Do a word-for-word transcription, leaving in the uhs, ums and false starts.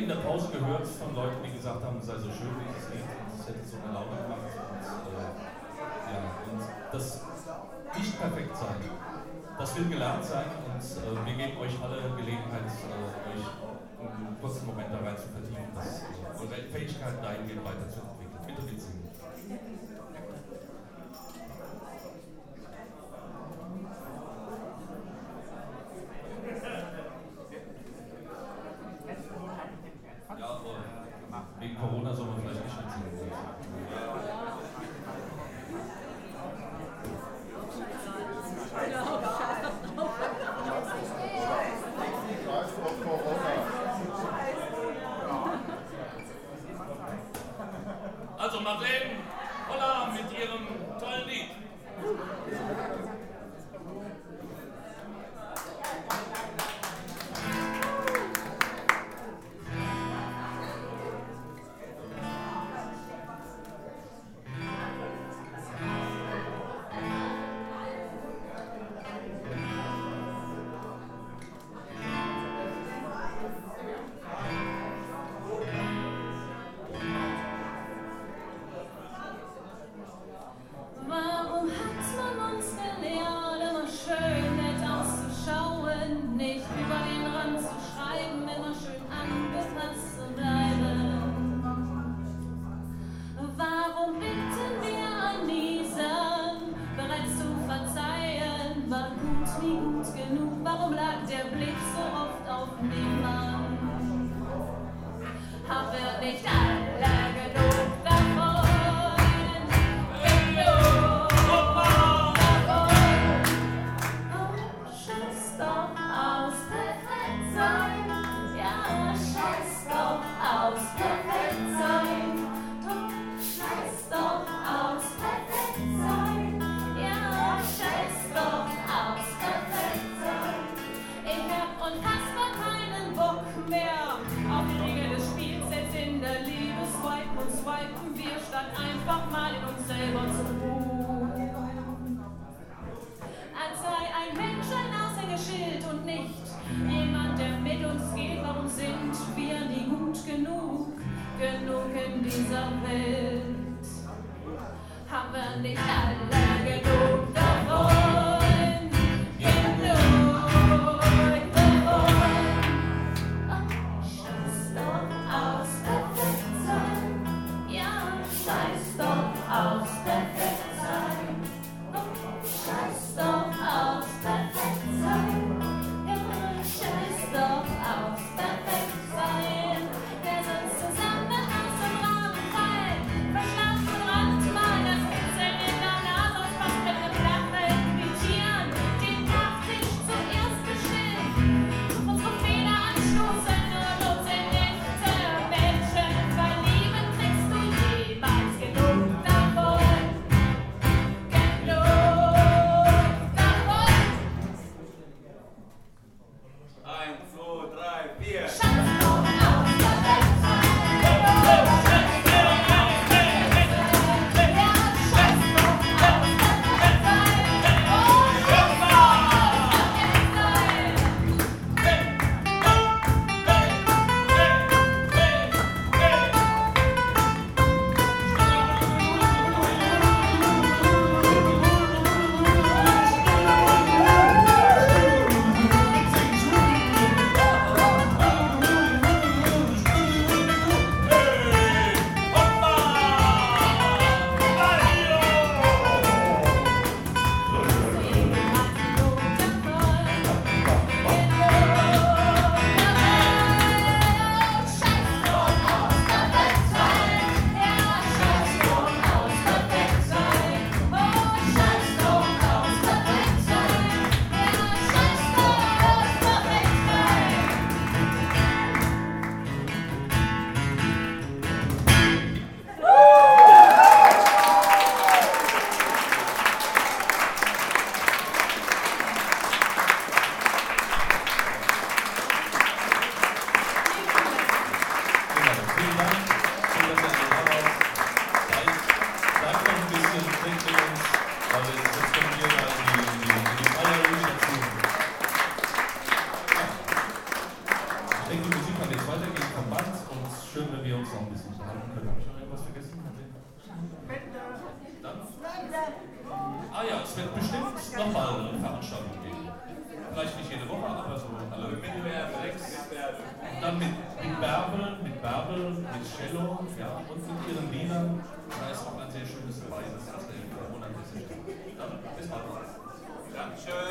in der Pause gehört von Leuten, die gesagt haben, es sei so schön, wie es Lied, es hätte so eine Laune gemacht. Und, äh, ja, und das nicht perfekt sein, das will gelernt sein und äh, wir geben euch alle Gelegenheit, äh, euch einen kurzen Moment da rein zu vertiefen, das, äh, eure Fähigkeiten dahingehend weiterzuentwickeln. Bitte mitsingen. Ja, aber wegen Corona soll man vielleicht nicht mitsingen. Also Madeleine Holla mit ihrem tollen Lied. Warum hat man uns gelehrt, immer schön nett auszuschauen, nicht über den Rand zu schreiben, immer schön angepasst zu bleiben? Warum bitten wir an diesen, bereits zu verzeihen, war gut nie gut genug? Warum lag der Blick so oft auf niemand? Haben wir nicht alle genug davon? Wir statt einfach mal in uns selber zu ruhen. Als sei ein Mensch ein Aushängeschild und nicht jemand, der mit uns geht. Warum sind wir nie gut genug, genug in dieser Welt? Haben wir nicht alle genug davon? Genug davon? Oh, scheiß doch aus Perfektsein. Scheiß doch aufs Perfektsein. Oh, scheiß doch aufs Perfektsein. Ja, scheiß doch aufs Perfektsein. Wir sind zusammen aus dem Rahmen frei. Verschlafen Rand mal das Kitzeln in der Nase. uns noch ein bisschen unterhalten können. Habe ich noch irgendwas vergessen? Dann? Ah ja, es wird bestimmt nochmal eine Veranstaltung geben. Vielleicht nicht jede Woche, aber so alle sechs. Dann mit, mit Bärbel, mit Bärbel, mit Cello, ja, und mit ihren Liedern. Da ist auch ein sehr schönes dabei, das ist der Corona-Message. Dann bis bald. Dankeschön.